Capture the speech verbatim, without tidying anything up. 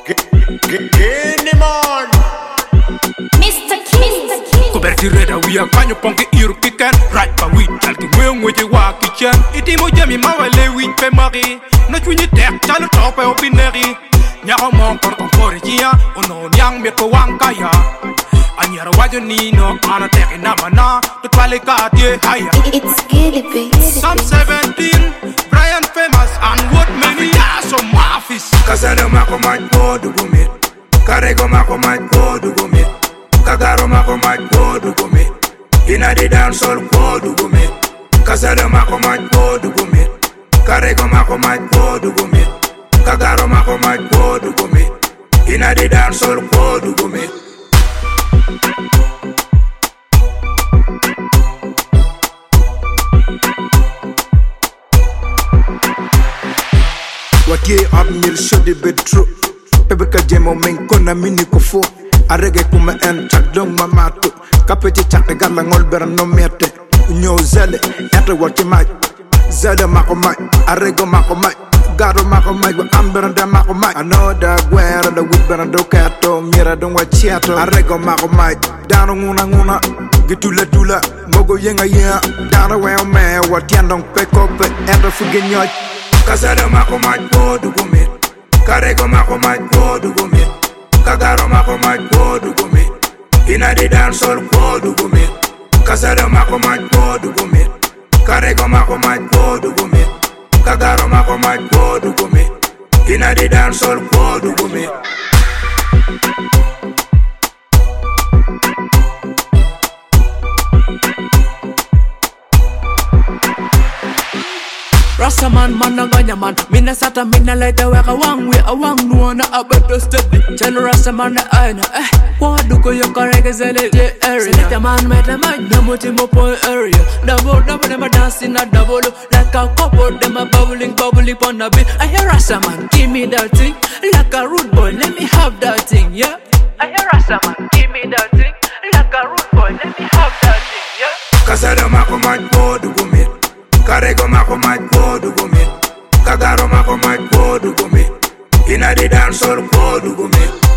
Geneman Mister King Coberture da wia kanyo ponke iru kiken right pa wit talki wewe je wa kitchen itimo jami mawale wit pe mari no chunyi tek chalo tope opineri nyako mon kon kon forjia ono nyang me ko wankaya anyara wajo nino ana tek na mana to twale ka tie haya It's Gilly Beats Some seventeen Brian famous and what many are some office Kasano mako maj po dugumit Karego mako maj po dugumit Kagaro mako maj po dugumit Ina di dancehall po dugumit Kasano mako maj po dugumit Karego mako maj po dugumit Kagaro mako maj po dugumit Ina di dancehall po dugumit Watie abmil shodi betro Pebe ka jemo men kona mini ko fo Arege kuma en chak dong mamato Kapeti chak te gala ngol bera no merte Nyo zele ete waki maj Zele mako maj Arego mako maj Garo mako maj Wa ambera da mako maj Ano da gwera da wit bera do kato Mira don wa chiato Arego mako maj Dano nguna nguna Gitula tula Mogo yenga yenga Dano weo me Watiandong peko pe Endo fuge nyoj Kasano mako maj po dugumit Karego mako maj po dugumit Kagaro mako maj po dugumit Ina di dancehall po dugumit Kasano mako maj po dugumit Karego mako maj po dugumit Kagaro mako maj po dugumit Ina di dancehall po dugumit Rastaman man na ganya man Mina sata mina laita weka wang we a wang nuana a better steady Channel Rastaman na aina eh Wadu ko yung kareke zele the area Select man meta man Namuti mo po area Double double them a dancing a double Like a couple them a bubbling bubbling pon a bit I hear Rastaman give me that thing Like a rude boy let me have that thing yeah I hear Rastaman give me that thing Like a rude boy let me have that thing yeah Kasano mako maj po dugumit Karego mako maj po dugumit Kagaro mako maj po dugumit Ina di dancehall po dugumit